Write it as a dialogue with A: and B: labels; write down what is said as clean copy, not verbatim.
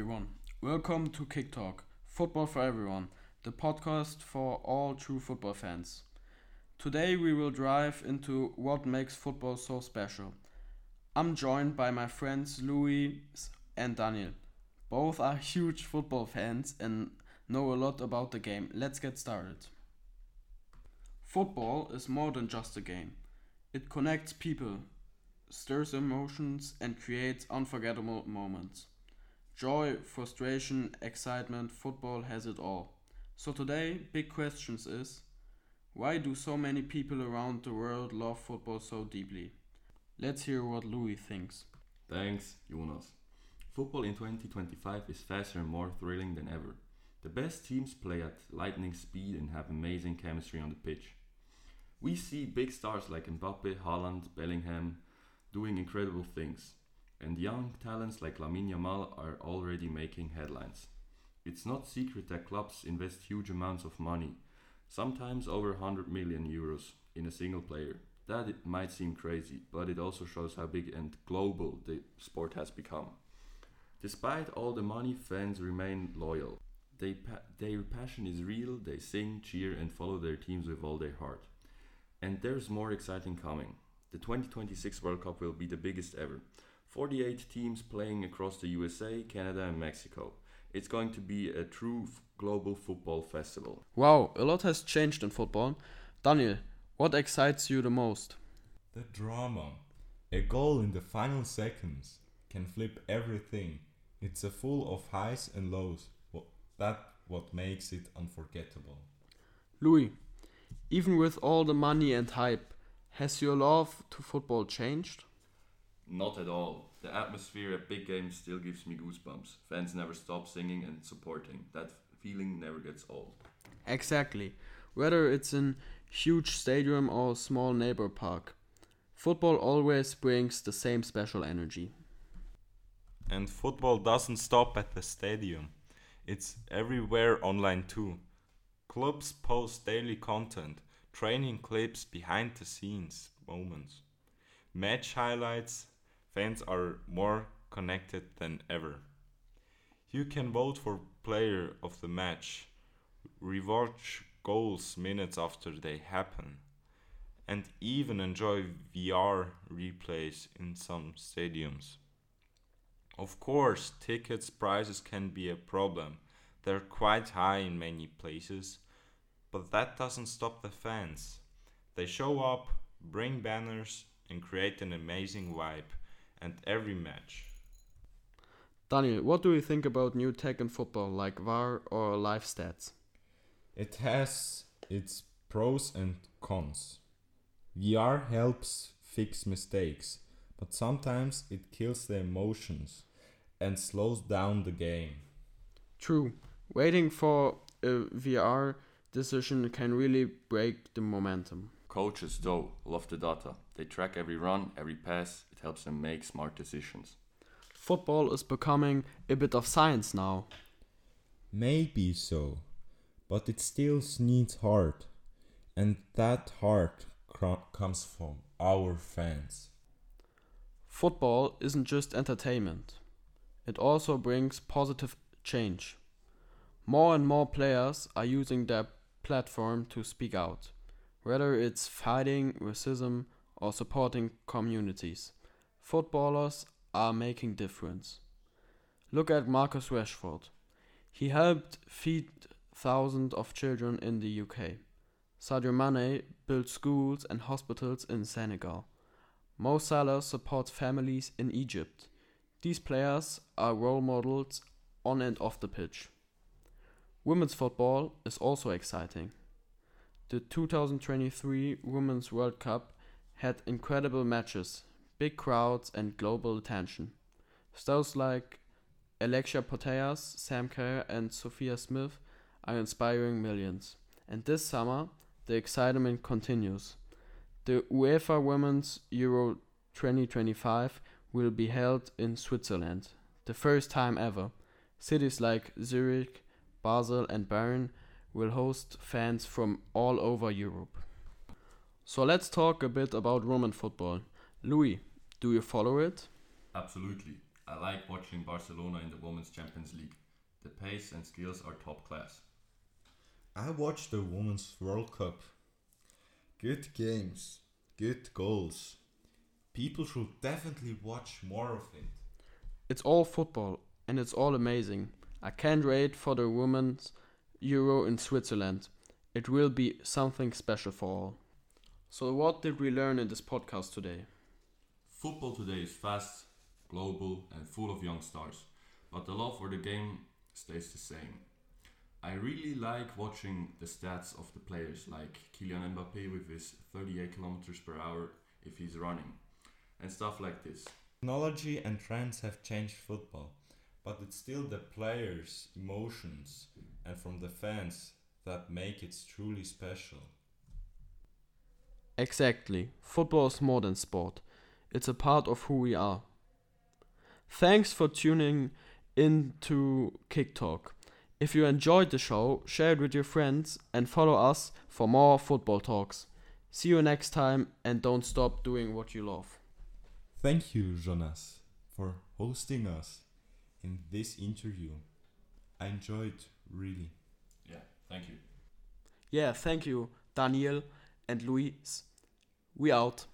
A: everyone. Welcome to Kick Talk, Football for Everyone, the podcast for all true football fans. Today we will dive into what makes football so special. I'm joined by my friends Louis and Daniel. Both are huge football fans and know a lot about the game. Let's get started. Football is more than just a game. It connects people, stirs emotions, and creates unforgettable moments. Joy, frustration, excitement, football has it all. So today, big questions is, why do so many people around the world love football so deeply? Let's hear what Louis thinks.
B: Thanks, Jonas. Football in 2025 is faster and more thrilling than ever. The best teams play at lightning speed and have amazing chemistry on the pitch. We see big stars like Mbappe, Haaland, Bellingham doing incredible things, and young talents like Lamine Yamal are already making headlines. It's not secret that clubs invest huge amounts of money, sometimes over 100 million euros, in a single player. That it might seem crazy, but it also shows how big and global the sport has become. Despite all the money, fans remain loyal. Their passion is real, they sing, cheer, and follow their teams with all their heart. And there's more exciting coming. The 2026 World Cup will be the biggest ever. 48 teams playing across the USA, Canada, and Mexico. It's going to be a true global football festival.
A: Wow, a lot has changed in football. Daniel, what excites you the most?
C: The drama. A goal in the final seconds can flip everything. It's a full of highs and lows. That's what makes it unforgettable.
A: Louis, even with all the money and hype, has your love to football changed?
B: Not at all. The atmosphere at big games still gives me goosebumps. Fans never stop singing and supporting. That feeling never gets old.
A: Exactly. Whether it's in huge stadium or small neighbor park, football always brings the same special energy.
C: And football doesn't stop at the stadium. It's everywhere online too. Clubs post daily content, training clips, behind the scenes moments, match highlights. Fans are more connected than ever. You can vote for player of the match, rewatch goals minutes after they happen, and even enjoy VR replays in some stadiums. Of course, tickets prices can be a problem. They're quite high in many places, but that doesn't stop the fans. They show up, bring banners, and create an amazing vibe at every match.
A: Daniel, what do you think about new tech in football like VAR or live stats?
C: It has its pros and cons. VR helps fix mistakes, but sometimes it kills the emotions and slows down the game.
A: True, waiting for a VR decision can really break the momentum.
B: Coaches, though, love the data. They track every run, every pass. It helps them make smart decisions.
A: Football is becoming a bit of science now.
C: Maybe so, but it still needs heart, and that heart comes from our fans.
A: Football isn't just entertainment, it also brings positive change. More and more players are using their platform to speak out, whether it's fighting racism or supporting communities. Footballers are making difference. Look at Marcus Rashford. He helped feed thousands of children in the UK. Sadio Mane built schools and hospitals in Senegal. Mo Salah supports families in Egypt. These players are role models on and off the pitch. Women's football is also exciting. The 2023 Women's World Cup had incredible matches, big crowds, and global attention. Stars like Alexia Putellas, Sam Kerr, and Sophia Smith are inspiring millions. And this summer, the excitement continues. The UEFA Women's Euro 2025 will be held in Switzerland, the first time ever. Cities like Zurich, Basel, and Bern will host fans from all over Europe. So let's talk a bit about Roman football. Louis, do you follow it?
B: Absolutely. I like watching Barcelona in the Women's Champions League. The pace and skills are top class.
D: I watched the Women's World Cup. Good games, good goals. People should definitely watch more of it.
A: It's all football and it's all amazing. I can't wait for the Women's Euro in Switzerland. It will be something special for all. So, what did we learn in this podcast today?
B: Football today is fast, global, and full of young stars, but the love for the game stays the same. I really like watching the stats of the players, like Kylian Mbappe with his 38 kilometers per hour if he's running, and stuff like this.
D: Technology and trends have changed football, but it's still the players' emotions and from the fans that make it truly special.
A: Exactly. Football is more than sport. It's a part of who we are. Thanks for tuning in to Kick Talk. If you enjoyed the show, share it with your friends and follow us for more football talks. See you next time and don't stop doing what you love.
D: Thank you, Jonas, for hosting us in this interview. I enjoyed really.
B: Yeah, thank you.
A: Yeah, thank you, Daniel and Luis. We out.